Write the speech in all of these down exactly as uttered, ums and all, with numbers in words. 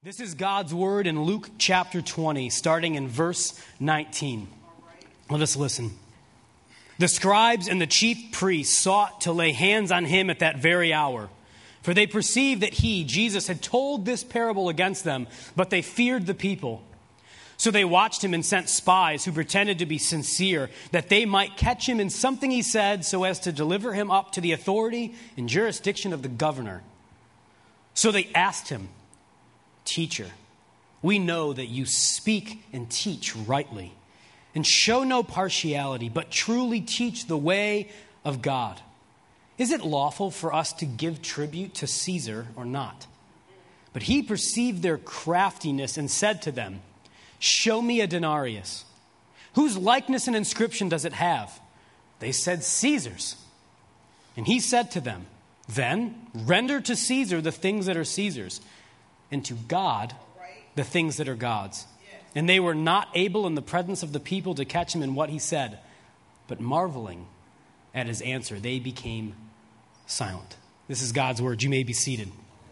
This is God's word in Luke chapter twenty, starting in verse nineteen. Let us listen. The scribes and the chief priests sought to lay hands on him at that very hour, for they perceived that he, Jesus, had told this parable against them, but they feared the people. So they watched him and sent spies who pretended to be sincere, that they might catch him in something he said, so as to deliver him up to the authority and jurisdiction of the governor. So they asked him, "Teacher, we know that you speak and teach rightly, and show no partiality, but truly teach the way of God. Is it lawful for us to give tribute to Caesar or not?" But he perceived their craftiness and said to them, "Show me a denarius. Whose likeness and inscription does it have?" They said, "Caesar's." And he said to them, "Then render to Caesar the things that are Caesar's, and to God the things that are God's." And they were not able in the presence of the people to catch him in what he said, but marveling at his answer, they became silent. This is God's word. You may be seated.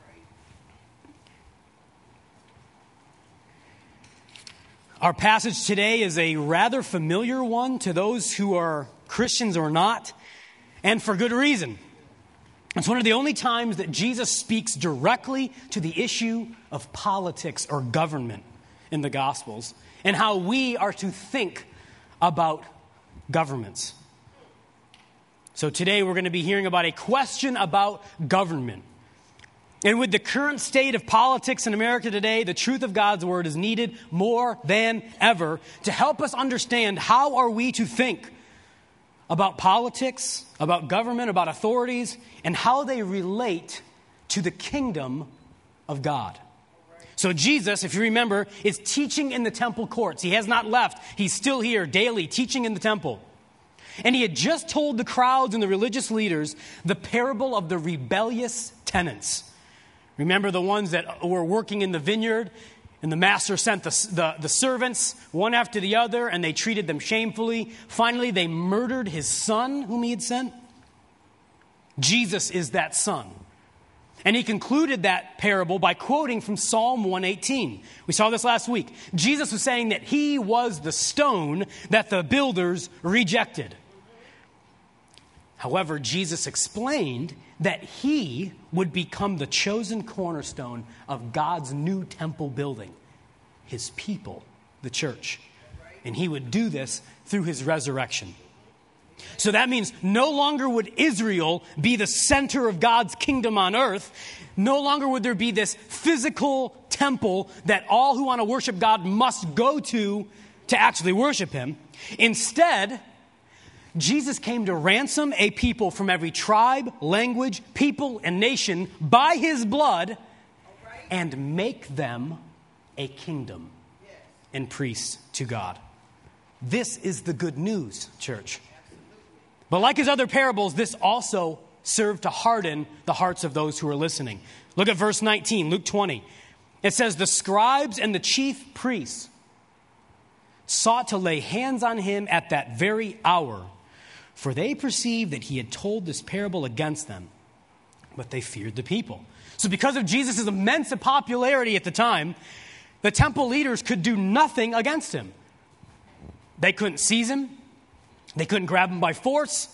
Our passage today is a rather familiar one to those who are Christians or not, and for good reason. It's one of the only times that Jesus speaks directly to the issue of politics or government in the Gospels, and how we are to think about governments. So today we're going to be hearing about a question about government. And with the current state of politics in America today, the truth of God's word is needed more than ever to help us understand how are we to think about politics, about government, about authorities, and how they relate to the kingdom of God. So Jesus, if you remember, is teaching in the temple courts. He has not left. He's still here daily teaching in the temple. And he had just told the crowds and the religious leaders the parable of the rebellious tenants. Remember the ones that were working in the vineyard, and the master sent the, the, the servants one after the other, and they treated them shamefully. Finally, they murdered his son whom he had sent. Jesus is that son. And he concluded that parable by quoting from Psalm one eighteen. We saw this last week. Jesus was saying that he was the stone that the builders rejected. However, Jesus explained that he would become the chosen cornerstone of God's new temple building, his people, the church. And he would do this through his resurrection. So that means no longer would Israel be the center of God's kingdom on earth. No longer would there be this physical temple that all who want to worship God must go to to actually worship him. Instead, Jesus came to ransom a people from every tribe, language, people, and nation by his blood and make them a kingdom and priests to God. This is the good news, church. But like his other parables, this also served to harden the hearts of those who are listening. Look at verse nineteen, Luke twenty. It says, "The scribes and the chief priests sought to lay hands on him at that very hour, for they perceived that he had told this parable against them, but they feared the people." So because of Jesus' immense popularity at the time, the temple leaders could do nothing against him. They couldn't seize him. They couldn't grab him by force.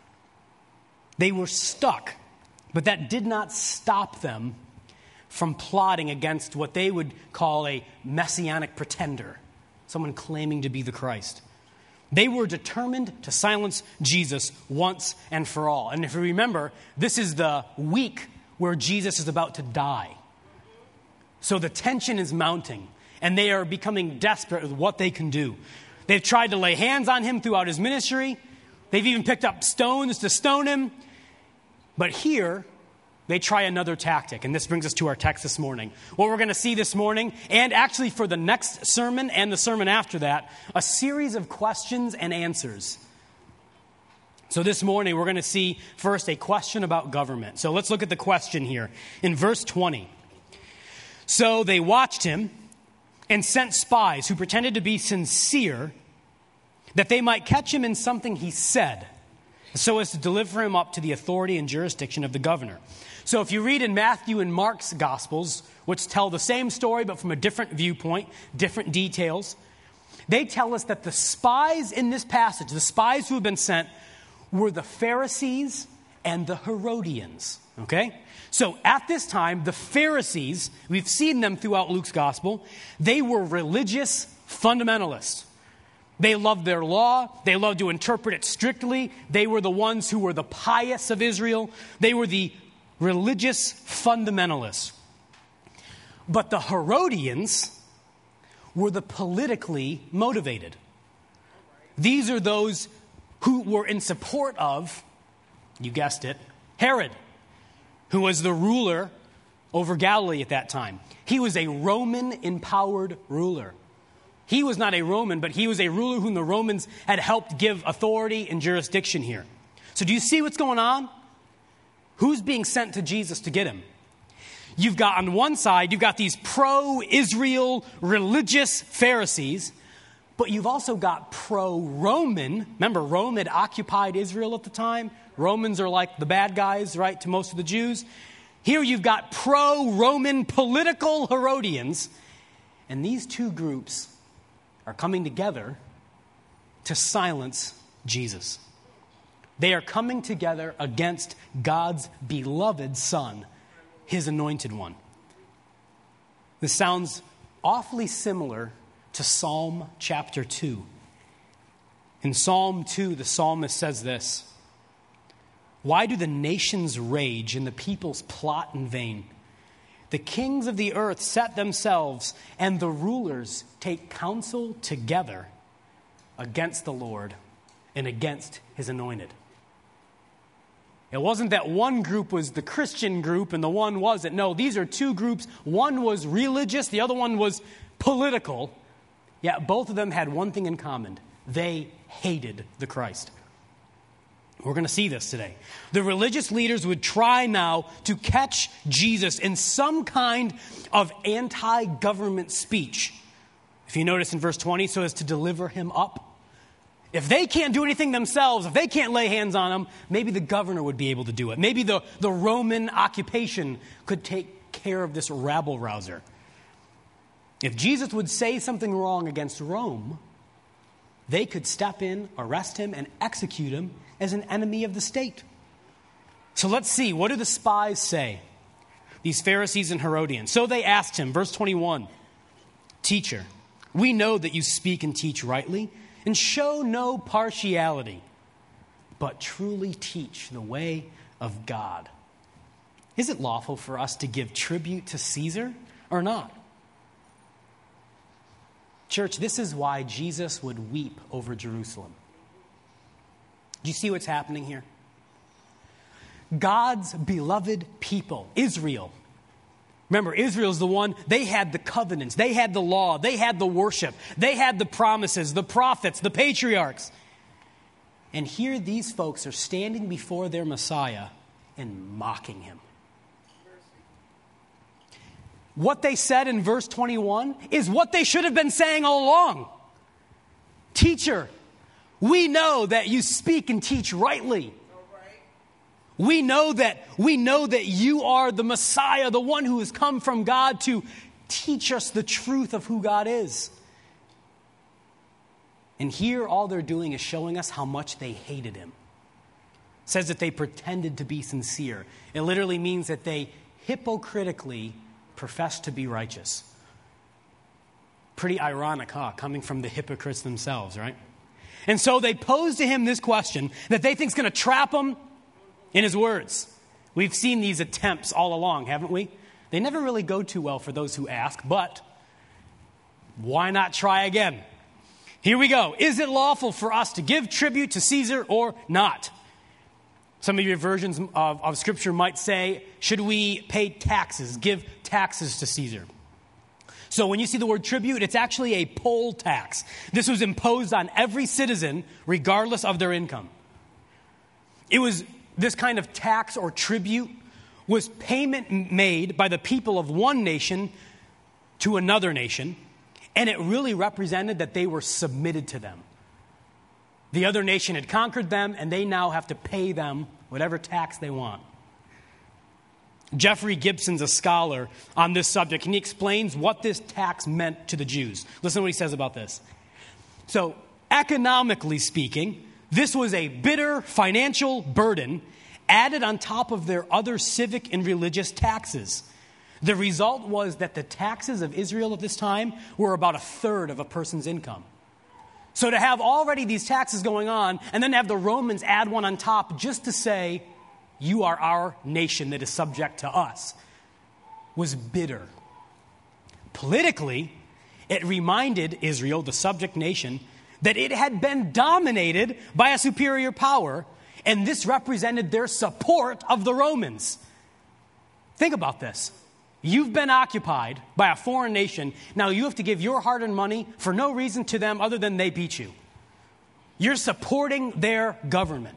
They were stuck. But that did not stop them from plotting against what they would call a messianic pretender, someone claiming to be the Christ. They were determined to silence Jesus once and for all. And if you remember, this is the week where Jesus is about to die. So the tension is mounting, and they are becoming desperate with what they can do. They've tried to lay hands on him throughout his ministry. They've even picked up stones to stone him. But here, they try another tactic. And this brings us to our text this morning. What we're going to see this morning, and actually for the next sermon and the sermon after that, a series of questions and answers. So this morning, we're going to see first a question about government. So let's look at the question here in verse twenty. "So they watched him and sent spies who pretended to be sincere, that they might catch him in something he said, so as to deliver him up to the authority and jurisdiction of the governor." So if you read in Matthew and Mark's Gospels, which tell the same story but from a different viewpoint, different details, they tell us that the spies in this passage, the spies who have been sent, were the Pharisees and the Herodians. Okay? So at this time, the Pharisees, we've seen them throughout Luke's Gospel, they were religious fundamentalists. They loved their law. They loved to interpret it strictly. They were the ones who were the pious of Israel. They were the religious fundamentalists. But the Herodians were the politically motivated. These are those who were in support of, you guessed it, Herod, who was the ruler over Galilee at that time. He was a Roman-empowered ruler. He was not a Roman, but he was a ruler whom the Romans had helped give authority and jurisdiction here. So do you see what's going on? Who's being sent to Jesus to get him? You've got on one side, you've got these pro-Israel religious Pharisees, but you've also got pro-Roman. Remember, Rome had occupied Israel at the time. Romans are like the bad guys, right, to most of the Jews. Here you've got pro-Roman political Herodians, and these two groups are coming together to silence Jesus. They are coming together against God's beloved Son, his anointed one. This sounds awfully similar to Psalm chapter two. In Psalm two, the psalmist says this: "Why do the nations rage and the peoples plot in vain? The kings of the earth set themselves, and the rulers take counsel together against the Lord and against his anointed." It wasn't that one group was the Christian group and the one wasn't. No, these are two groups. One was religious, the other one was political. Yet both of them had one thing in common. They hated the Christ. We're going to see this today. The religious leaders would try now to catch Jesus in some kind of anti-government speech. If you notice in verse twenty, so as to deliver him up. If they can't do anything themselves, if they can't lay hands on him, maybe the governor would be able to do it. Maybe the, the Roman occupation could take care of this rabble-rouser. If Jesus would say something wrong against Rome, they could step in, arrest him, and execute him as an enemy of the state. So let's see, what do the spies say? These Pharisees and Herodians. So they asked him, verse twenty-one, "Teacher, we know that you speak and teach rightly, and show no partiality, but truly teach the way of God. Is it lawful for us to give tribute to Caesar or not?" Church, this is why Jesus would weep over Jerusalem. Do you see what's happening here? God's beloved people, Israel. Remember, Israel's the one, they had the covenants, they had the law, they had the worship, they had the promises, the prophets, the patriarchs. And here these folks are standing before their Messiah and mocking him. What they said in verse twenty-one is what they should have been saying all along. "Teacher, we know that you speak and teach rightly. We know that we know that you are the Messiah, the one who has come from God to teach us the truth of who God is." And here all they're doing is showing us how much they hated him. It says that they pretended to be sincere. It literally means that they hypocritically professed to be righteous. Pretty ironic, huh? Coming from the hypocrites themselves, right? And so they pose to him this question that they think is going to trap him in his words. We've seen these attempts all along, haven't we? They never really go too well for those who ask, but why not try again? Here we go. Is it lawful for us to give tribute to Caesar or not? Some of your versions of, of Scripture might say, should we pay taxes, give taxes to Caesar? So when you see the word tribute, it's actually a poll tax. This was imposed on every citizen, regardless of their income. It was this kind of tax or tribute was payment made by the people of one nation to another nation, and it really represented that they were submitted to them. The other nation had conquered them, and they now have to pay them whatever tax they want. Jeffrey Gibson's a scholar on this subject, and he explains what this tax meant to the Jews. Listen to what he says about this. So, economically speaking, this was a bitter financial burden added on top of their other civic and religious taxes. The result was that the taxes of Israel at this time were about a third of a person's income. So to have already these taxes going on, and then have the Romans add one on top just to say, you are our nation that is subject to us, was bitter. Politically, it reminded Israel, the subject nation, that it had been dominated by a superior power, and this represented their support of the Romans. Think about this. You've been occupied by a foreign nation. Now you have to give your hard-earned money for no reason to them other than they beat you. You're supporting their government.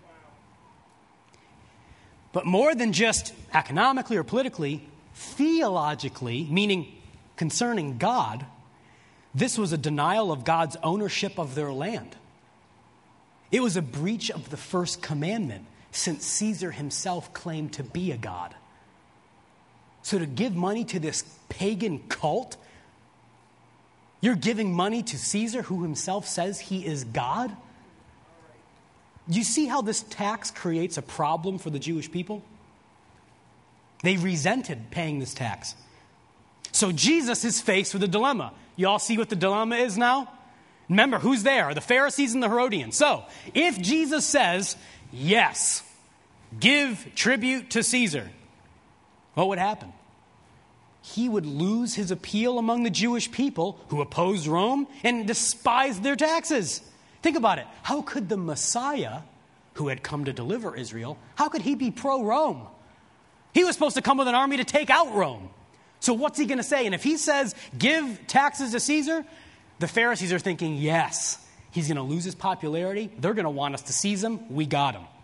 But more than just economically or politically, theologically, meaning concerning God, this was a denial of God's ownership of their land. It was a breach of the first commandment, since Caesar himself claimed to be a god. So to give money to this pagan cult, you're giving money to Caesar, who himself says he is God? Do you see how this tax creates a problem for the Jewish people? They resented paying this tax. So Jesus is faced with a dilemma. You all see what the dilemma is now? Remember, who's there? The Pharisees and the Herodians. So, if Jesus says, yes, give tribute to Caesar, what would happen? He would lose his appeal among the Jewish people who opposed Rome and despised their taxes. Think about it. How could the Messiah, who had come to deliver Israel, how could he be pro-Rome? He was supposed to come with an army to take out Rome. So what's he going to say? And if he says, give taxes to Caesar, the Pharisees are thinking, yes, he's going to lose his popularity. They're going to want us to seize him. We got him.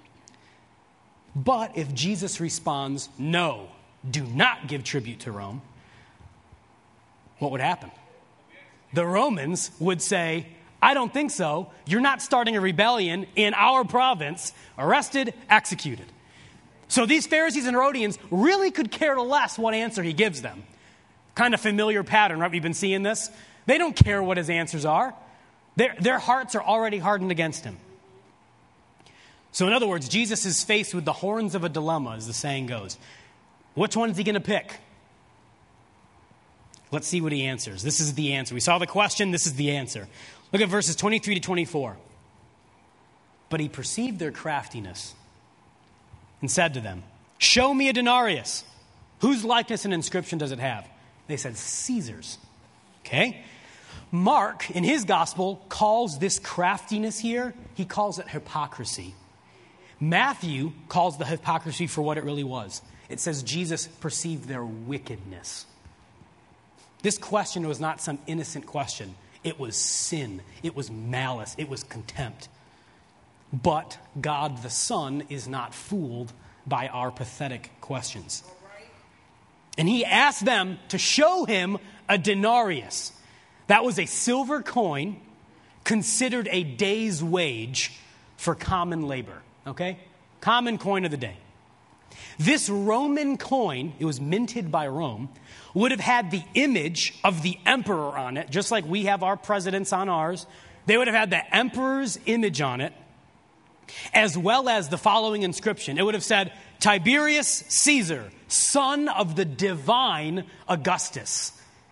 But if Jesus responds, no, do not give tribute to Rome, what would happen? The Romans would say, I don't think so. You're not starting a rebellion in our province. Arrested, executed. So these Pharisees and Herodians really could care less what answer he gives them. Kind of familiar pattern, right? We've been seeing this. They don't care what his answers are. Their, their hearts are already hardened against him. So in other words, Jesus is faced with the horns of a dilemma, as the saying goes. Which one is he going to pick? Let's see what he answers. This is the answer. We saw the question. This is the answer. Look at verses twenty-three to twenty-four. But he perceived their craftiness and said to them, show me a denarius. Whose likeness and inscription does it have? They said, Caesar's. Okay? Mark, in his gospel, calls this craftiness here, he calls it hypocrisy. Matthew calls the hypocrisy for what it really was. It says Jesus perceived their wickedness. This question was not some innocent question. It was sin. It was malice. It was contempt. But God the Son is not fooled by our pathetic questions. And he asked them to show him a denarius. That was a silver coin considered a day's wage for common labor. Okay? Common coin of the day. This Roman coin, it was minted by Rome, would have had the image of the emperor on it, just like we have our presidents on ours. They would have had the emperor's image on it, as well as the following inscription. It would have said, Tiberius Caesar, son of the divine Augustus.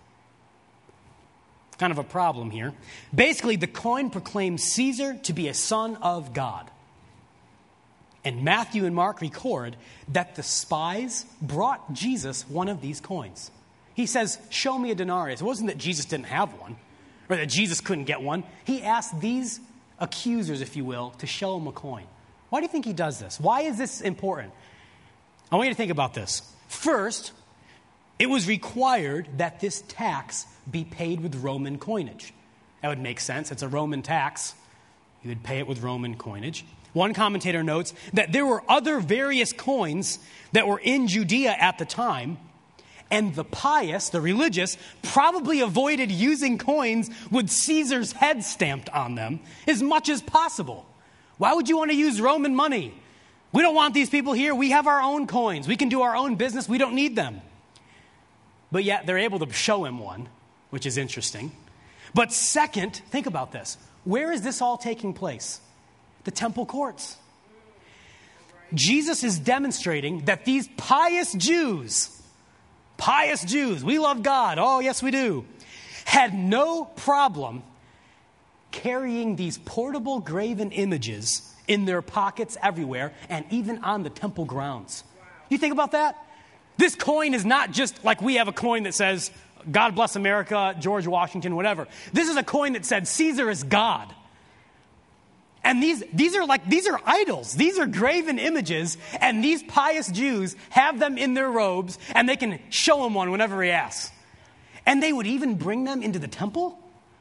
Kind of a problem here. Basically, the coin proclaims Caesar to be a son of God. And Matthew and Mark record that the spies brought Jesus one of these coins. He says, show me a denarius. It wasn't that Jesus didn't have one, or that Jesus couldn't get one. He asked these accusers, if you will, to show him a coin. Why do you think he does this? Why is this important? I want you to think about this. First, it was required that this tax be paid with Roman coinage. That would make sense. It's a Roman tax. You would pay it with Roman coinage. One commentator notes that there were other various coins that were in Judea at the time, and the pious, the religious, probably avoided using coins with Caesar's head stamped on them as much as possible. Why would you want to use Roman money? We don't want these people here. We have our own coins. We can do our own business. We don't need them. But yet they're able to show him one, which is interesting. But second, think about this. Where is this all taking place? The temple courts. Jesus is demonstrating that these pious Jews, pious Jews, we love God, oh yes we do, had no problem carrying these portable graven images in their pockets everywhere and even on the temple grounds. You think about that? This coin is not just like we have a coin that says, God bless America, George Washington, whatever. This is a coin that said, Caesar is God. And these, these are like, these are idols. These are graven images. And these pious Jews have them in their robes and they can show him one whenever he asks. And they would even bring them into the temple?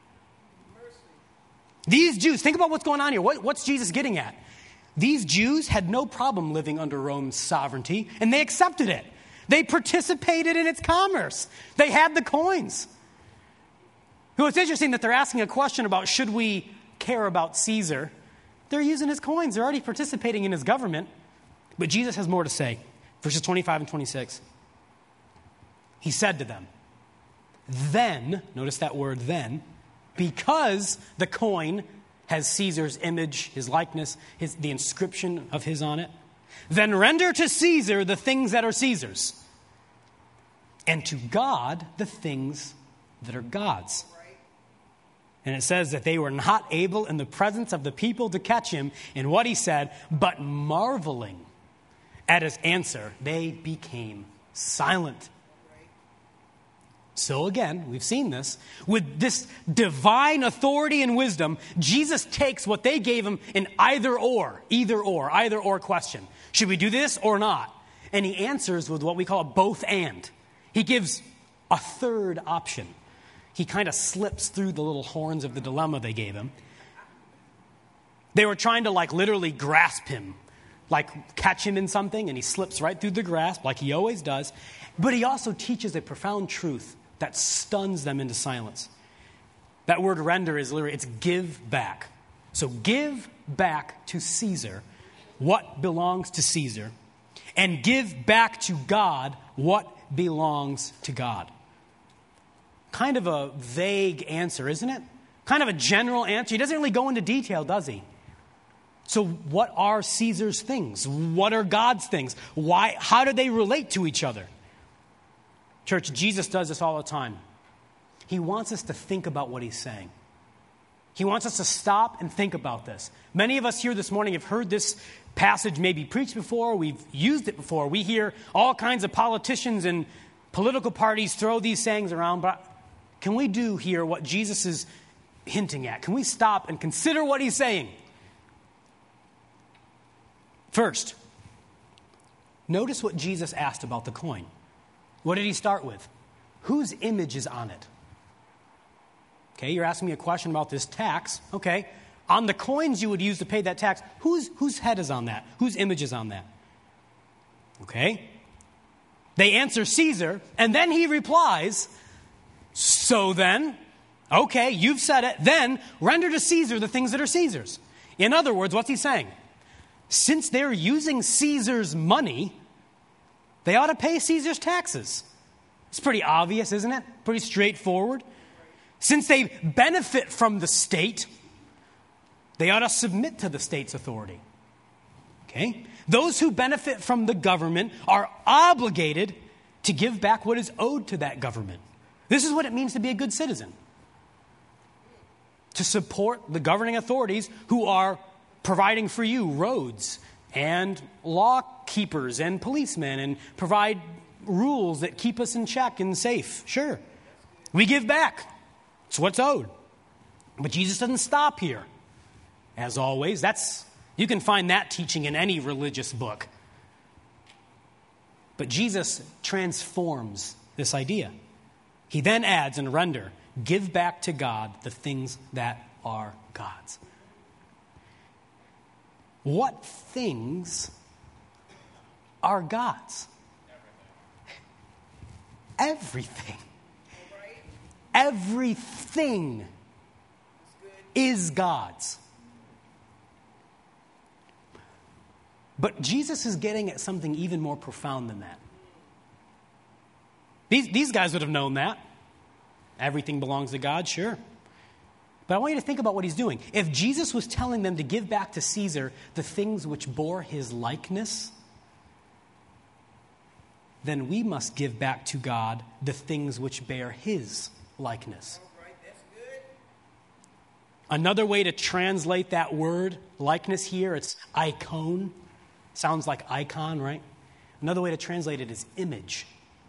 These Jews, think about what's going on here. What, what's Jesus getting at? These Jews had no problem living under Rome's sovereignty, and they accepted it. They participated in its commerce. They had the coins. Well, it's interesting that they're asking a question about should we care about Caesar. They're using his coins. They're already participating in his government. But Jesus has more to say. Verses twenty-five and twenty-six. He said to them, then, notice that word then, because the coin has Caesar's image, his likeness, his, the inscription of his on it, then render to Caesar the things that are Caesar's, and to God the things that are God's. And it says that they were not able in the presence of the people to catch him in what he said, but marveling at his answer, they became silent. So again, we've seen this. With this divine authority and wisdom, Jesus takes what they gave him in either or, either or, either or question. Should we do this or not? And he answers with what we call a both and. He gives a third option. He kind of slips through the little horns of the dilemma they gave him. They were trying to like literally grasp him, like catch him in something, and he slips right through the grasp like he always does. But he also teaches a profound truth that stuns them into silence. That word render is literally, it's give back. So give back to Caesar what belongs to Caesar, and give back to God what belongs to God. Kind of a vague answer, isn't it? Kind of a general answer. He doesn't really go into detail, does he? So what are Caesar's things? What are God's things? Why? How do they relate to each other? Church, Jesus does this all the time. He wants us to think about what he's saying. He wants us to stop and think about this. Many of us here this morning have heard this passage maybe preached before. We've used it before. We hear all kinds of politicians and political parties throw these sayings around. But can we do here what Jesus is hinting at? Can we stop and consider what he's saying? First, notice what Jesus asked about the coin. What did he start with? Whose image is on it? Okay, you're asking me a question about this tax. Okay, on the coins you would use to pay that tax, whose, whose head is on that? Whose image is on that? Okay, they answer Caesar, and then he replies, so then, okay, you've said it, then render to Caesar the things that are Caesar's. In other words, what's he saying? Since they're using Caesar's money, they ought to pay Caesar's taxes. It's pretty obvious, isn't it? Pretty straightforward. Since they benefit from the state, they ought to submit to the state's authority. Okay? Those who benefit from the government are obligated to give back what is owed to that government. This is what it means to be a good citizen. To support the governing authorities who are providing for you roads and law keepers and policemen, and provide rules that keep us in check and safe. Sure. We give back. It's what's owed. But Jesus doesn't stop here. As always, that's you can find that teaching in any religious book. But Jesus transforms this idea. He then adds and render, give back to God the things that are God's. What things are God's? Everything. Everything is God's. But Jesus is getting at something even more profound than that. These, these guys would have known that. Everything belongs to God, sure. But I want you to think about what he's doing. If Jesus was telling them to give back to Caesar the things which bore his likeness, then we must give back to God the things which bear his likeness. Another way to translate that word, likeness here, it's icon. Sounds like icon, right? Another way to translate it is image.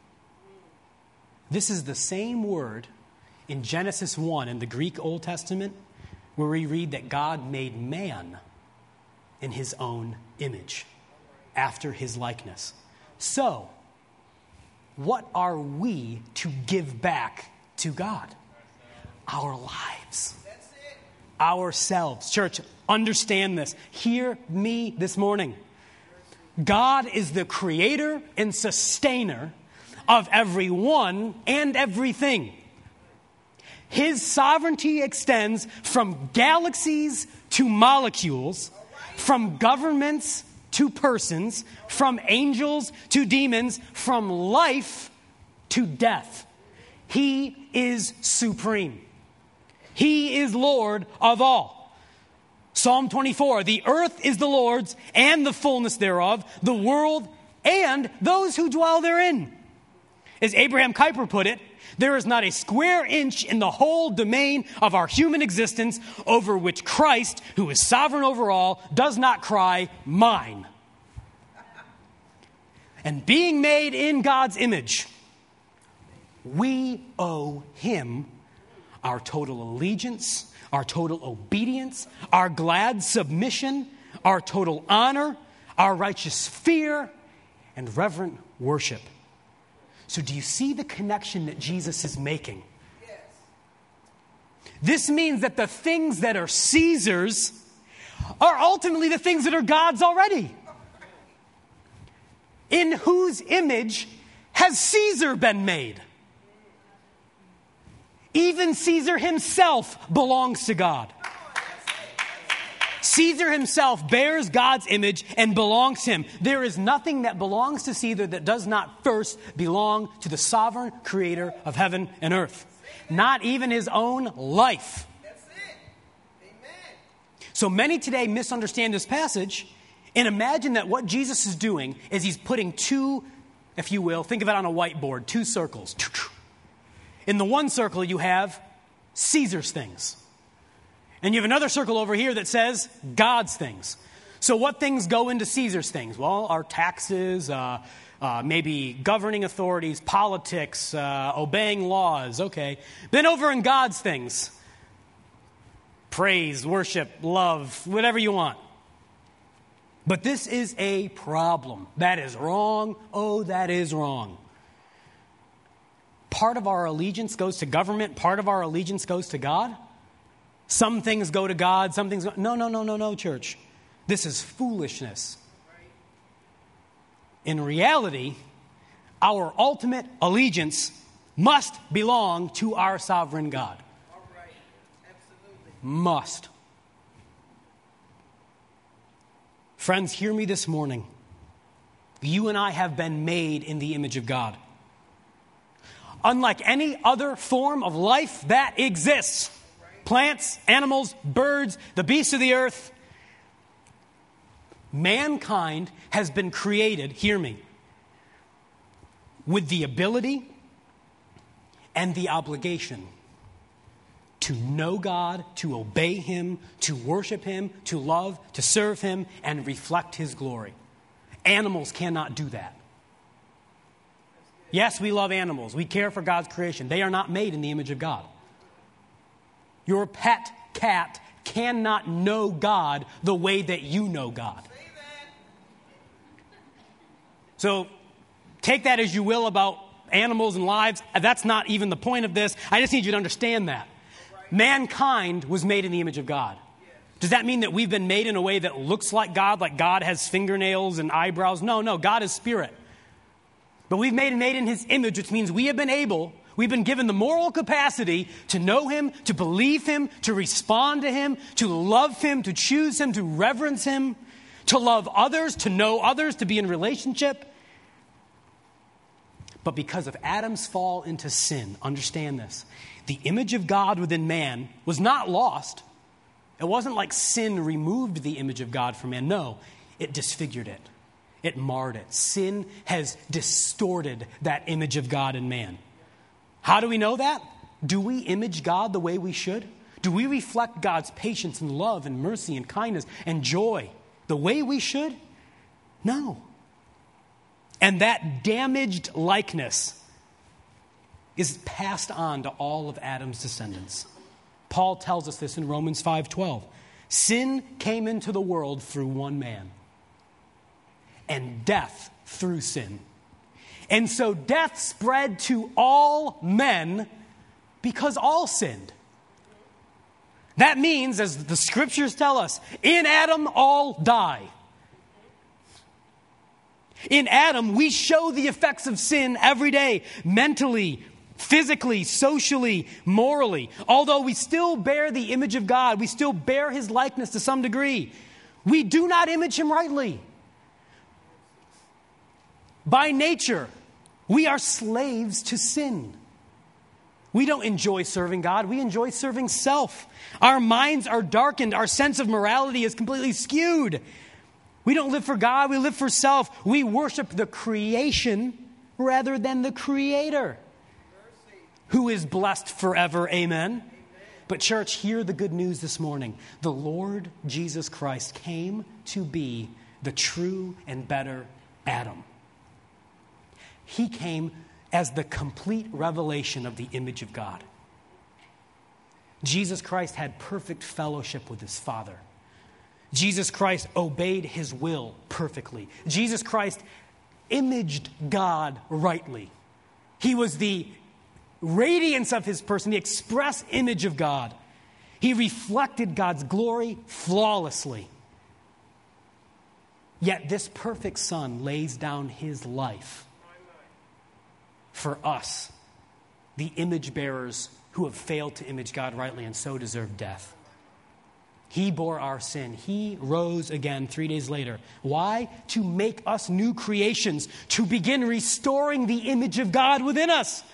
This is the same word in Genesis one in the Greek Old Testament, where we read that God made man in his own image, after his likeness. So, what are we to give back to God? Our lives. Ourselves. Church, understand this. Hear me this morning. God is the creator and sustainer of everyone and everything. His sovereignty extends from galaxies to molecules, from governments to persons, from angels to demons, from life to death. He is supreme. He is Lord of all. Psalm twenty-four, the earth is the Lord's and the fullness thereof, the world and those who dwell therein. As Abraham Kuyper put it, there is not a square inch in the whole domain of our human existence over which Christ, who is sovereign over all, does not cry, mine. And being made in God's image, we owe him our total allegiance, our total obedience, our glad submission, our total honor, our righteous fear, and reverent worship. So do you see the connection that Jesus is making? Yes. This means that the things that are Caesar's are ultimately the things that are God's already. In whose image has Caesar been made? Even Caesar himself belongs to God. Caesar himself bears God's image and belongs to him. There is nothing that belongs to Caesar that does not first belong to the sovereign creator of heaven and earth. Not even his own life. So many today misunderstand this passage and imagine that what Jesus is doing is he's putting two, if you will, think of it on a whiteboard, two circles. In the one circle, you have Caesar's things. And you have another circle over here that says God's things. So what things go into Caesar's things? Well, our taxes, uh, uh, maybe governing authorities, politics, uh, obeying laws. Okay. Then over in God's things, praise, worship, love, whatever you want. But this is a problem. That is wrong. Oh, that is wrong. Part of our allegiance goes to government. Part of our allegiance goes to God. Some things go to God. Some things go... No, no, no, no, no, church. This is foolishness. In reality, our ultimate allegiance must belong to our sovereign God. Must. Friends, hear me this morning. You and I have been made in the image of God. Unlike any other form of life that exists, plants, animals, birds, the beasts of the earth, mankind has been created, hear me, with the ability and the obligation to know God, to obey him, to worship him, to love, to serve him, and reflect his glory. Animals cannot do that. Yes, we love animals. We care for God's creation. They are not made in the image of God. Your pet cat cannot know God the way that you know God. So take that as you will about animals and lives. That's not even the point of this. I just need you to understand that. Mankind was made in the image of God. Does that mean that we've been made in a way that looks like God, like God has fingernails and eyebrows? No, no, God is spirit. But we've made made in his image, which means we have been able, we've been given the moral capacity to know him, to believe him, to respond to him, to love him, to choose him, to reverence him, to love others, to know others, to be in relationship. But because of Adam's fall into sin, understand this, the image of God within man was not lost. It wasn't like sin removed the image of God from man. No, it disfigured it. It marred it. Sin has distorted that image of God in man. How do we know that? Do we image God the way we should? Do we reflect God's patience and love and mercy and kindness and joy the way we should? No. And that damaged likeness is passed on to all of Adam's descendants. Paul tells us this in Romans five twelve. Sin came into the world through one man, and death through sin. And so death spread to all men because all sinned. That means, as the scriptures tell us, in Adam all die. In Adam, we show the effects of sin every day, mentally, physically, socially, morally. Although we still bear the image of God, we still bear his likeness to some degree, we do not image him rightly. By nature, we are slaves to sin. We don't enjoy serving God. We enjoy serving self. Our minds are darkened. Our sense of morality is completely skewed. We don't live for God. We live for self. We worship the creation rather than the Creator, who is blessed forever. Amen. But church, hear the good news this morning. The Lord Jesus Christ came to be the true and better Adam. He came as the complete revelation of the image of God. Jesus Christ had perfect fellowship with his Father. Jesus Christ obeyed his will perfectly. Jesus Christ imaged God rightly. He was the radiance of his person, the express image of God. He reflected God's glory flawlessly. Yet this perfect Son lays down his life for us, the image bearers who have failed to image God rightly and so deserve death. He bore our sin. He rose again three days later. Why? To make us new creations, to begin restoring the image of God within us.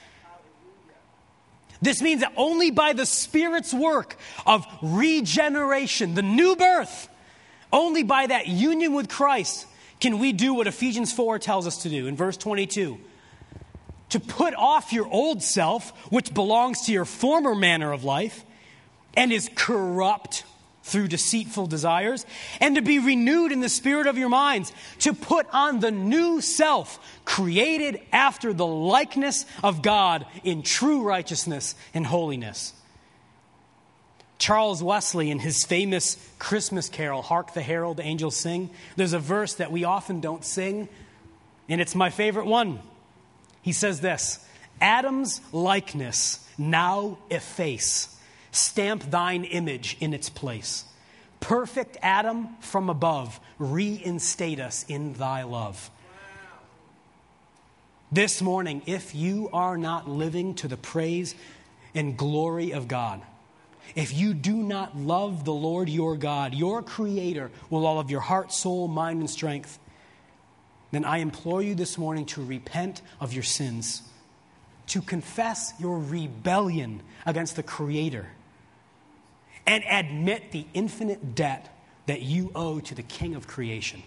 This means that only by the Spirit's work of regeneration, the new birth, only by that union with Christ can we do what Ephesians four tells us to do in verse twenty-two. To put off your old self, which belongs to your former manner of life and is corrupt through deceitful desires, and to be renewed in the spirit of your minds, to put on the new self, created after the likeness of God in true righteousness and holiness. Charles Wesley, in his famous Christmas carol, Hark the Herald Angels Sing, there's a verse that we often don't sing, and it's my favorite one. He says this, Adam's likeness now efface, stamp thine image in its place. Perfect Adam from above, reinstate us in thy love. Wow. This morning, if you are not living to the praise and glory of God, if you do not love the Lord your God, your Creator, with all of your heart, soul, mind, and strength, then I implore you this morning to repent of your sins, to confess your rebellion against the Creator, and admit the infinite debt that you owe to the King of creation.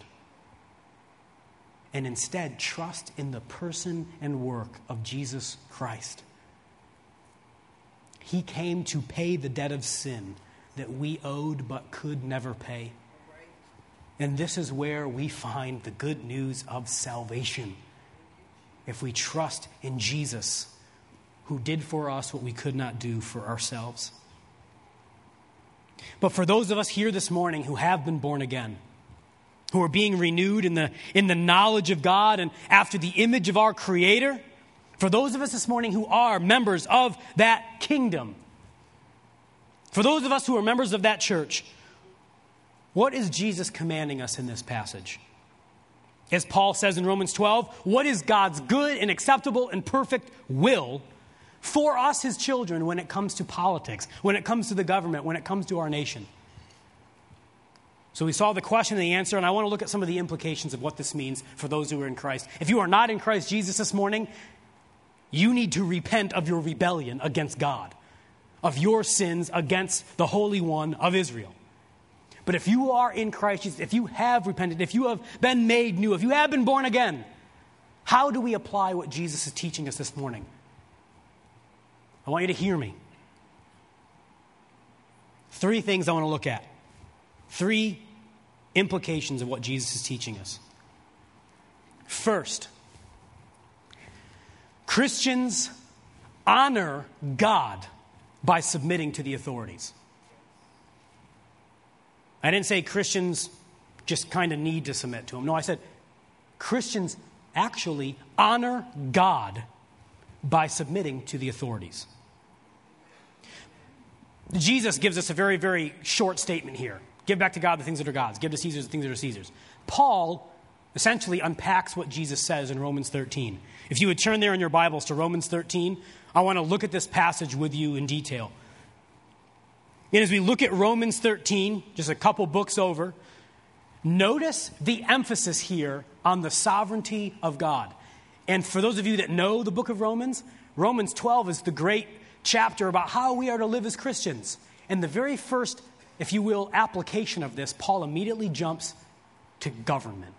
And instead, trust in the person and work of Jesus Christ. He came to pay the debt of sin that we owed but could never pay. And this is where we find the good news of salvation. If we trust in Jesus, who did for us what we could not do for ourselves. But for those of us here this morning who have been born again, who are being renewed in the, in the knowledge of God and after the image of our Creator, for those of us this morning who are members of that kingdom, for those of us who are members of that church, what is Jesus commanding us in this passage? As Paul says in Romans twelve, what is God's good and acceptable and perfect will for us, his children, when it comes to politics, when it comes to the government, when it comes to our nation? So we saw the question and the answer, and I want to look at some of the implications of what this means for those who are in Christ. If you are not in Christ Jesus this morning, you need to repent of your rebellion against God, of your sins against the Holy One of Israel. But if you are in Christ Jesus, if you have repented, if you have been made new, if you have been born again, how do we apply what Jesus is teaching us this morning? I want you to hear me. Three things I want to look at. Three implications of what Jesus is teaching us. First, Christians honor God by submitting to the authorities. I didn't say Christians just kind of need to submit to him. No, I said Christians actually honor God by submitting to the authorities. Jesus gives us a very, very short statement here. Give back to God the things that are God's. Give to Caesar the things that are Caesar's. Paul essentially unpacks what Jesus says in Romans thirteen. If you would turn there in your Bibles to Romans thirteen, I want to look at this passage with you in detail. And as we look at Romans thirteen, just a couple books over, notice the emphasis here on the sovereignty of God. And for those of you that know the book of Romans, Romans twelve is the great chapter about how we are to live as Christians. And the very first, if you will, application of this, Paul immediately jumps to government.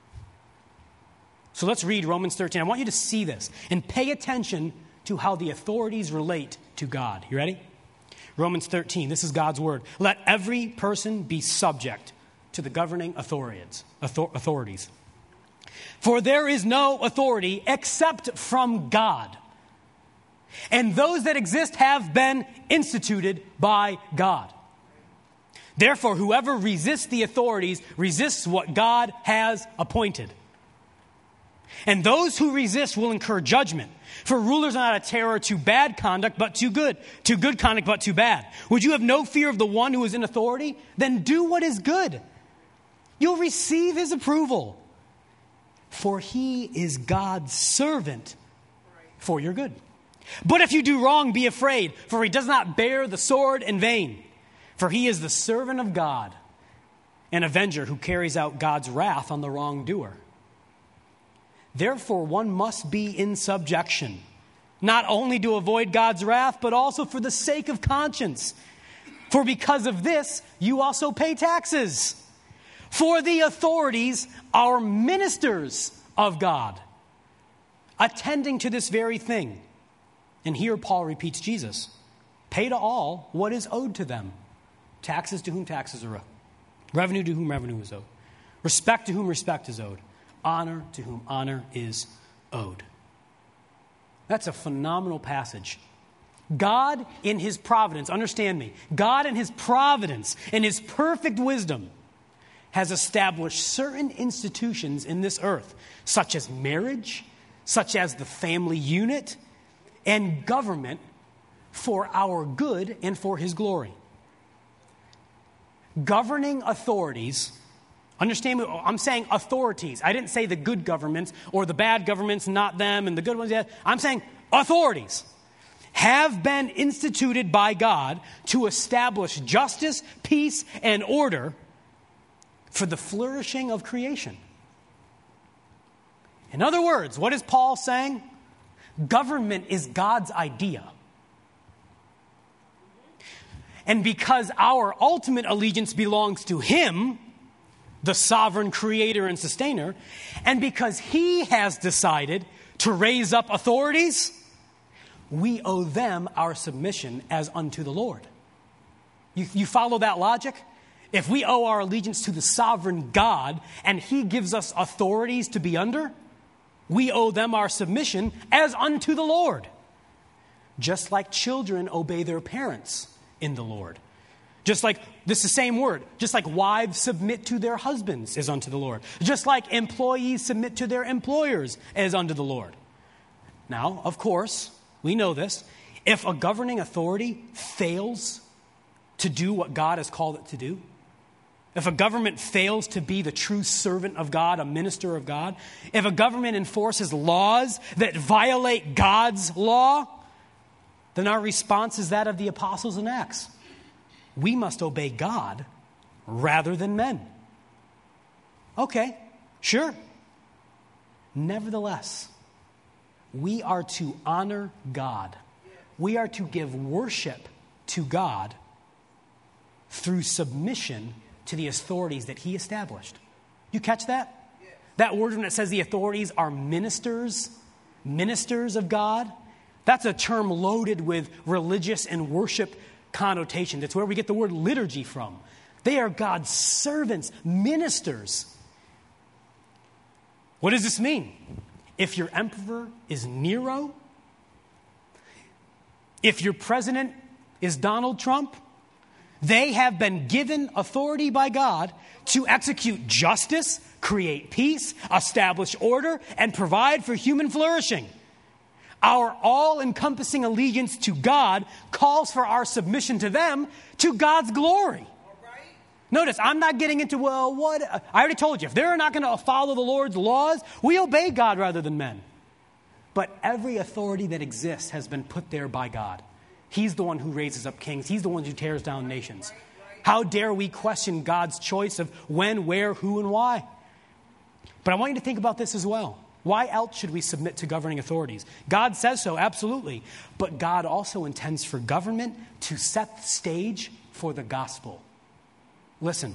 So let's read Romans thirteen. I want you to see this and pay attention to how the authorities relate to God. You ready? Romans thirteen, this is God's word. Let every person be subject to the governing authorities. authorities. For there is no authority except from God. And those that exist have been instituted by God. Therefore, whoever resists the authorities resists what God has appointed. And those who resist will incur judgment. For rulers are not a terror to bad conduct, but to good. To good conduct, but to bad. Would you have no fear of the one who is in authority? Then do what is good. You'll receive his approval. For he is God's servant for your good. But if you do wrong, be afraid, for he does not bear the sword in vain. For he is the servant of God, an avenger who carries out God's wrath on the wrongdoer. Therefore, one must be in subjection, not only to avoid God's wrath, but also for the sake of conscience. For because of this, you also pay taxes. For the authorities are ministers of God, attending to this very thing. And here Paul repeats Jesus. Pay to all what is owed to them. Taxes to whom taxes are owed. Revenue to whom revenue is owed. Respect to whom respect is owed. Honor to whom honor is owed. That's a phenomenal passage. God in his providence, understand me, God in his providence and his perfect wisdom has established certain institutions in this earth, such as marriage, such as the family unit, and government for our good and for his glory. Governing authorities, understand, I'm saying authorities. I didn't say the good governments or the bad governments, not them, and the good ones. Yeah. I'm saying authorities have been instituted by God to establish justice, peace, and order for the flourishing of creation. In other words, what is Paul saying? Government is God's idea. And because our ultimate allegiance belongs to him, the sovereign creator and sustainer, and because he has decided to raise up authorities, we owe them our submission as unto the Lord. You, you follow that logic? If we owe our allegiance to the sovereign God and he gives us authorities to be under, we owe them our submission as unto the Lord. Just like children obey their parents in the Lord. Just like, this is the same word, just like wives submit to their husbands as unto the Lord. Just like employees submit to their employers as unto the Lord. Now, of course, we know this. If a governing authority fails to do what God has called it to do, if a government fails to be the true servant of God, a minister of God, if a government enforces laws that violate God's law, then our response is that of the apostles in Acts. We must obey God rather than men. Okay, sure. Nevertheless, we are to honor God. We are to give worship to God through submission to the authorities that he established. You catch that? That word when it says the authorities are ministers, ministers of God, that's a term loaded with religious and worship connotations. It's where we get the word liturgy from. They are God's servants, ministers. What does this mean? If your emperor is Nero, if your president is Donald Trump, they have been given authority by God to execute justice, create peace, establish order, and provide for human flourishing. Our all-encompassing allegiance to God calls for our submission to them to God's glory. Notice, I'm not getting into, well, what? I already told you, if they're not going to follow the Lord's laws, we obey God rather than men. But every authority that exists has been put there by God. He's the one who raises up kings. He's the one who tears down nations. How dare we question God's choice of when, where, who, and why? But I want you to think about this as well. Why else should we submit to governing authorities? God says so, absolutely. But God also intends for government to set the stage for the gospel. Listen,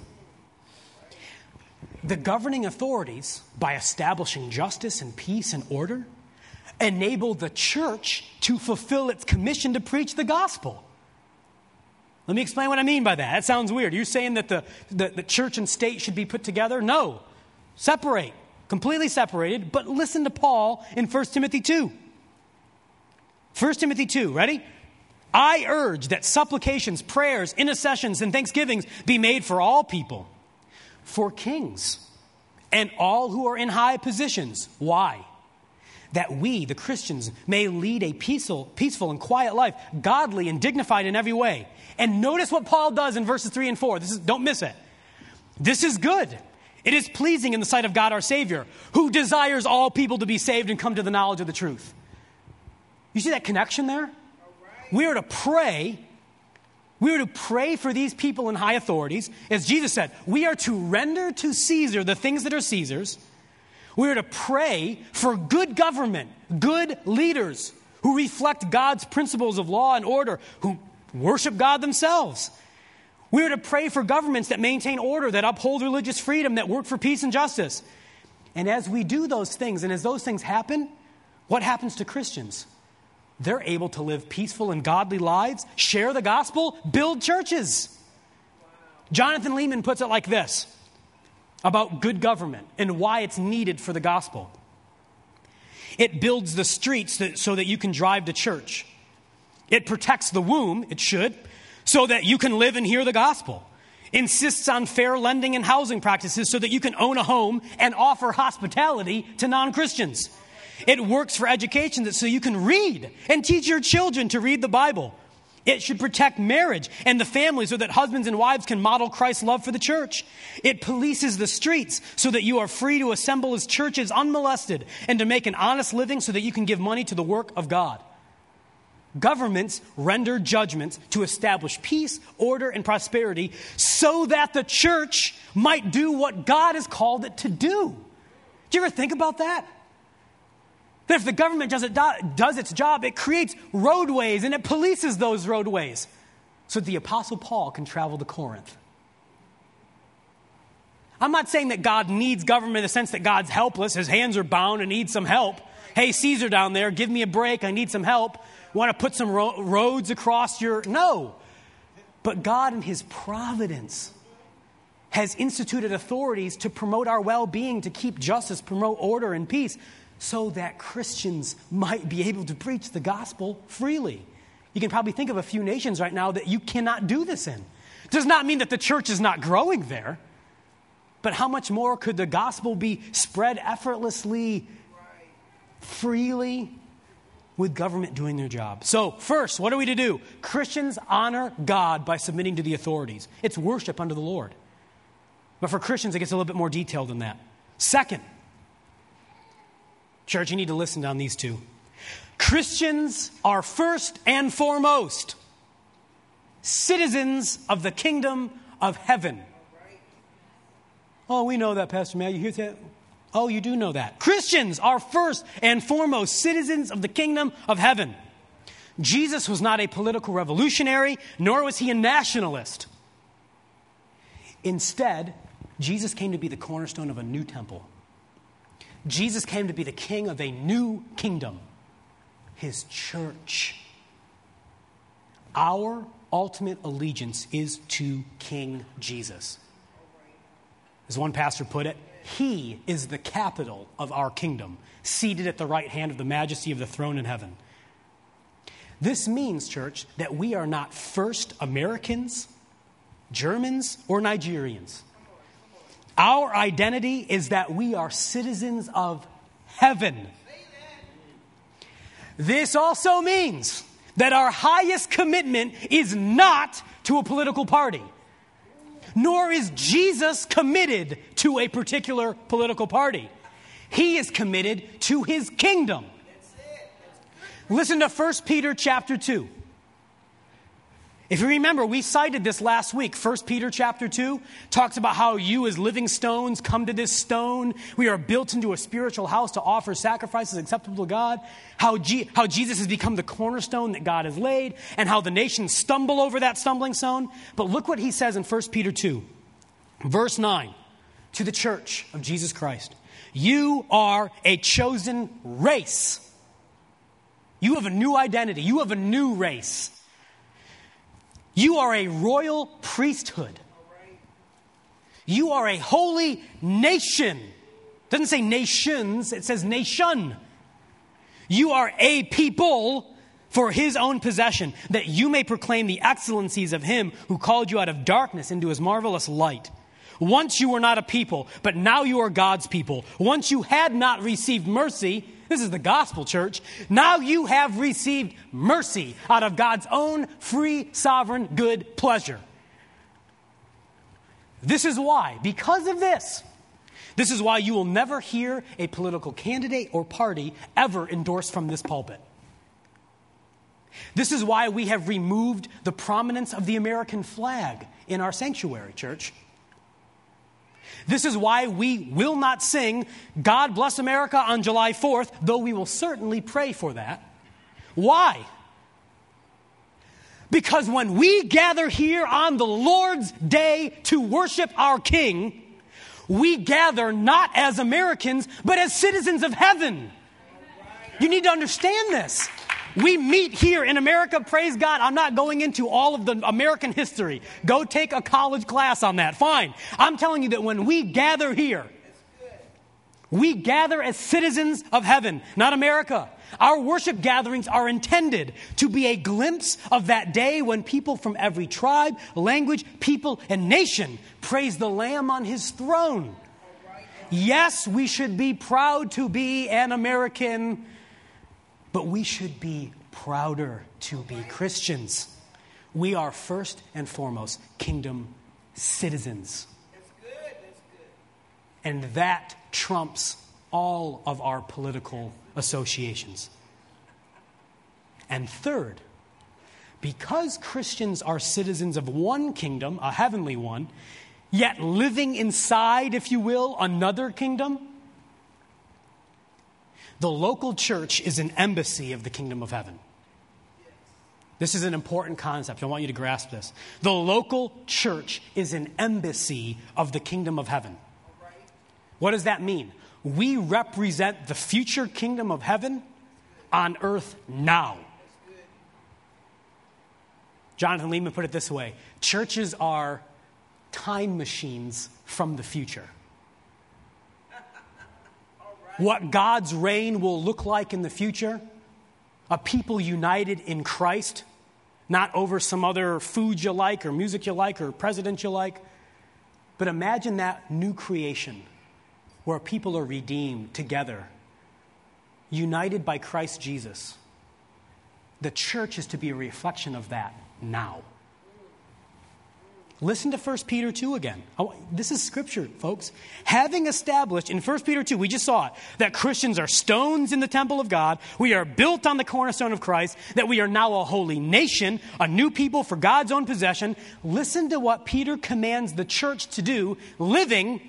the governing authorities, by establishing justice and peace and order, enable the church to fulfill its commission to preach the gospel. Let me explain what I mean by that. That sounds weird. You're saying that the, the, the church and state should be put together? No. Separate. Completely separated. But listen to Paul in First Timothy two. First Timothy two, ready? I urge that supplications, prayers, intercessions, and thanksgivings be made for all people, for kings, and all who are in high positions. Why? That we, the Christians, may lead a peaceful, peaceful and quiet life, godly and dignified in every way. And notice what Paul does in verses three and four. This is, don't miss it. This is good. It is pleasing in the sight of God our Savior, who desires all people to be saved and come to the knowledge of the truth. You see that connection there? We are to pray. We are to pray for these people in high authorities. As Jesus said, we are to render to Caesar the things that are Caesar's. We are to pray for good government, good leaders who reflect God's principles of law and order, who worship God themselves. We are to pray for governments that maintain order, that uphold religious freedom, that work for peace and justice. And as we do those things, and as those things happen, what happens to Christians? They're able to live peaceful and godly lives, share the gospel, build churches. Jonathan Leeman puts it like this about good government and why it's needed for the gospel. It builds the streets that, so that you can drive to church. It protects the womb, it should, so that you can live and hear the gospel. Insists on fair lending and housing practices so that you can own a home and offer hospitality to non-Christians. It works for education so you can read and teach your children to read the Bible. It should protect marriage and the family so that husbands and wives can model Christ's love for the church. It polices the streets so that you are free to assemble as churches unmolested and to make an honest living so that you can give money to the work of God. Governments render judgments to establish peace, order, and prosperity so that the church might do what God has called it to do. Do you ever think about that? That if the government does, it, does its job, it creates roadways and it polices those roadways so that the Apostle Paul can travel to Corinth. I'm not saying that God needs government in the sense that God's helpless. His hands are bound and needs some help. Hey, Caesar down there, give me a break. I need some help. Want to put some ro- roads across your... No. But God in his providence has instituted authorities to promote our well-being, to keep justice, promote order and peace, so that Christians might be able to preach the gospel freely. You can probably think of a few nations right now that you cannot do this in. It does not mean that the church is not growing there, but how much more could the gospel be spread effortlessly, freely, with government doing their job? So, first, what are we to do? Christians honor God by submitting to the authorities. It's worship unto the Lord. But for Christians, it gets a little bit more detailed than that. Second, church, you need to listen on these two. Christians are first and foremost citizens of the kingdom of heaven. Oh, we know that, Pastor Matt. You hear that? Oh, you do know that. Christians are first and foremost citizens of the kingdom of heaven. Jesus was not a political revolutionary, nor was he a nationalist. Instead, Jesus came to be the cornerstone of a new temple. Jesus came to be the king of a new kingdom, his church. Our ultimate allegiance is to King Jesus. As one pastor put it, he is the capital of our kingdom, seated at the right hand of the majesty of the throne in heaven. This means, church, that we are not first Americans, Germans, or Nigerians. Our identity is that we are citizens of heaven. This also means that our highest commitment is not to a political party, nor is Jesus committed to a particular political party. He is committed to his kingdom. Listen to First Peter chapter two. If you remember, we cited this last week. First Peter chapter two talks about how you as living stones come to this stone. We are built into a spiritual house to offer sacrifices acceptable to God. How, G- how Jesus has become the cornerstone that God has laid, and how the nations stumble over that stumbling stone. But look what he says in First Peter two, verse nine, to the church of Jesus Christ. You are a chosen race. You have a new identity. You have a new race. You are a royal priesthood. You are a holy nation. It doesn't say nations, it says nation. You are a people for his own possession, that you may proclaim the excellencies of him who called you out of darkness into his marvelous light. Once you were not a people, but now you are God's people. Once you had not received mercy, this is the gospel, church. Now you have received mercy out of God's own free, sovereign, good pleasure. This is why, because of this, this is why you will never hear a political candidate or party ever endorsed from this pulpit. This is why we have removed the prominence of the American flag in our sanctuary, church. This is why we will not sing God Bless America on July fourth, though we will certainly pray for that. Why? Because when we gather here on the Lord's Day to worship our King, we gather not as Americans, but as citizens of heaven. You need to understand this. We meet here in America, praise God. I'm not going into all of the American history. Go take a college class on that. Fine. I'm telling you that when we gather here, we gather as citizens of heaven, not America. Our worship gatherings are intended to be a glimpse of that day when people from every tribe, language, people, and nation praise the Lamb on his throne. Yes, we should be proud to be an American, but we should be prouder to be Christians. We are first and foremost kingdom citizens. That's good. That's good. And that trumps all of our political associations. And third, because Christians are citizens of one kingdom, a heavenly one, yet living inside, if you will, another kingdom, the local church is an embassy of the kingdom of heaven. This is an important concept. I want you to grasp this. The local church is an embassy of the kingdom of heaven. What does that mean? We represent the future kingdom of heaven on earth now. Jonathan Lehman put it this way: churches are time machines from the future. What God's reign will look like in the future, a people united in Christ, not over some other food you like or music you like or president you like, but imagine that new creation where people are redeemed together, united by Christ Jesus. The church is to be a reflection of that now. Listen to First Peter two again. Oh, this is scripture, folks. Having established in First Peter two, we just saw it, that Christians are stones in the temple of God. We are built on the cornerstone of Christ, that we are now a holy nation, a new people for God's own possession. Listen to what Peter commands the church to do, living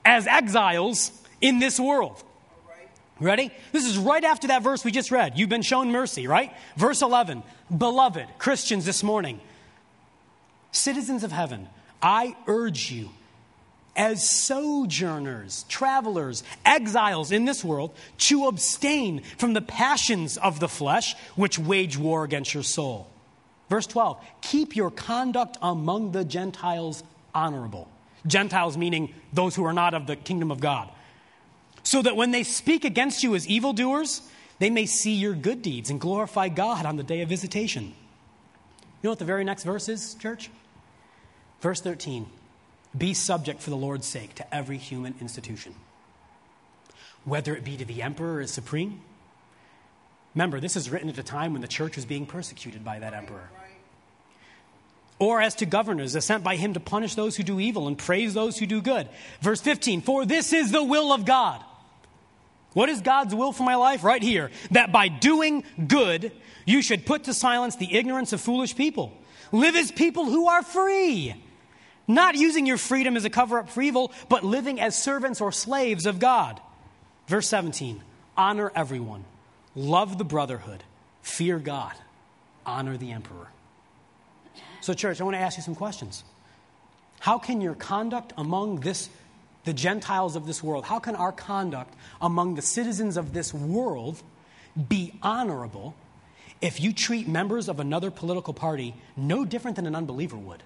as exiles in this world. Ready? This is right after that verse we just read. You've been shown mercy, right? Verse eleven. Beloved, Christians this morning, citizens of heaven, I urge you, as sojourners, travelers, exiles in this world, to abstain from the passions of the flesh, which wage war against your soul. Verse twelve, keep your conduct among the Gentiles honorable. Gentiles meaning those who are not of the kingdom of God. So that when they speak against you as evildoers, they may see your good deeds and glorify God on the day of visitation. You know what the very next verse is, church? Verse thirteen. Be subject for the Lord's sake to every human institution, whether it be to the emperor as supreme. Remember, this is written at a time when the church was being persecuted by that emperor. Or as to governors, as sent by him to punish those who do evil and praise those who do good. Verse fifteen, for this is the will of God. What is God's will for my life? Right here, that by doing good, you should put to silence the ignorance of foolish people. Live as people who are free, not using your freedom as a cover-up for evil, but living as servants or slaves of God. Verse seventeen, honor everyone, love the brotherhood, fear God, honor the emperor. So, church, I want to ask you some questions. How can your conduct among this, the Gentiles of this world, how can our conduct among the citizens of this world be honorable if you treat members of another political party no different than an unbeliever would?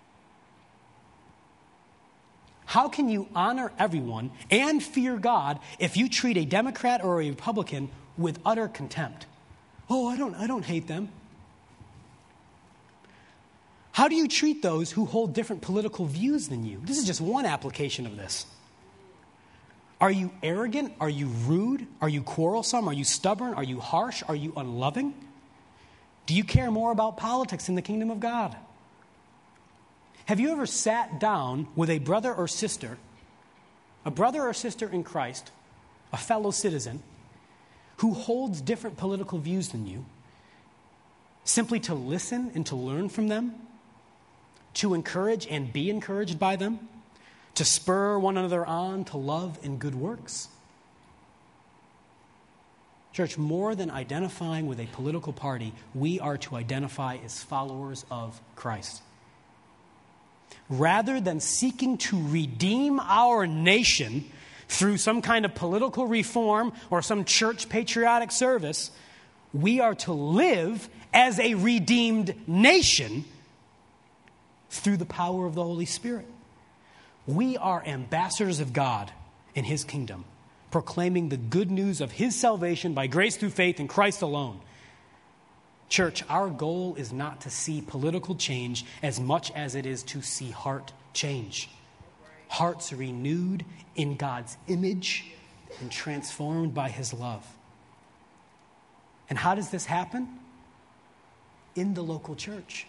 How can you honor everyone and fear God if you treat a Democrat or a Republican with utter contempt? Oh, I don't, I don't hate them. How do you treat those who hold different political views than you? This is just one application of this. Are you arrogant? Are you rude? Are you quarrelsome? Are you stubborn? Are you harsh? Are you unloving? Do you care more about politics than the kingdom of God? Have you ever sat down with a brother or sister, a brother or sister in Christ, a fellow citizen, who holds different political views than you, simply to listen and to learn from them, to encourage and be encouraged by them, to spur one another on to love and good works? Church, more than identifying with a political party, we are to identify as followers of Christ. Rather than seeking to redeem our nation through some kind of political reform or some church patriotic service, we are to live as a redeemed nation through the power of the Holy Spirit. We are ambassadors of God in His kingdom, proclaiming the good news of His salvation by grace through faith in Christ alone. Church, our goal is not to see political change as much as it is to see heart change. Hearts renewed in God's image and transformed by His love. And how does this happen? In the local church.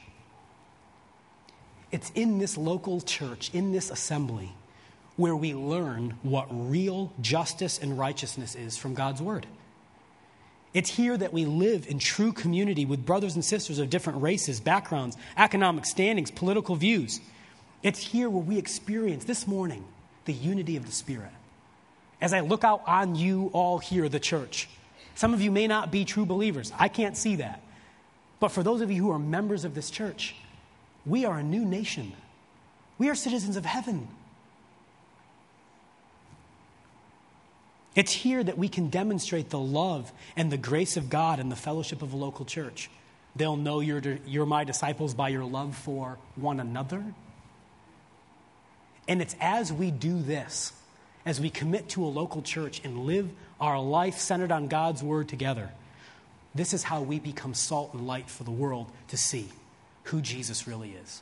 It's in this local church, in this assembly, where we learn what real justice and righteousness is from God's word. It's here that we live in true community with brothers and sisters of different races, backgrounds, economic standings, political views. It's here where we experience this morning the unity of the Spirit. As I look out on you all here, the church, some of you may not be true believers. I can't see that. But for those of you who are members of this church, we are a new nation. We are citizens of heaven. It's here that we can demonstrate the love and the grace of God in the fellowship of a local church. They'll know you're, you're my disciples by your love for one another. And it's as we do this, as we commit to a local church and live our life centered on God's word together, this is how we become salt and light for the world to see who Jesus really is.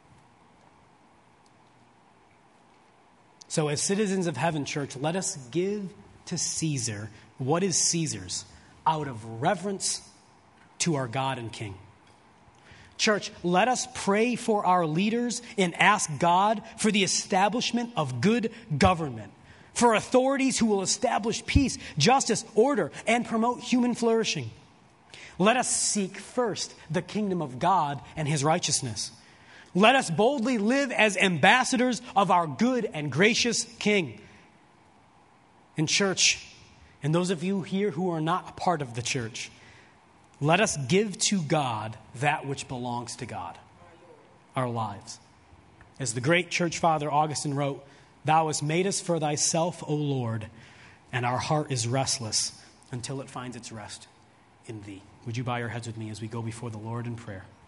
So as citizens of heaven, church, let us give to Caesar what is Caesar's out of reverence to our God and King. Church, let us pray for our leaders and ask God for the establishment of good government, for authorities who will establish peace, justice, order, and promote human flourishing. Let us seek first the kingdom of God and His righteousness. Let us boldly live as ambassadors of our good and gracious King. And church, and those of you here who are not a part of the church, let us give to God that which belongs to God, our lives. As the great church father Augustine wrote, "Thou hast made us for thyself, O Lord, and our heart is restless until it finds its rest in thee." Would you bow your heads with me as we go before the Lord in prayer?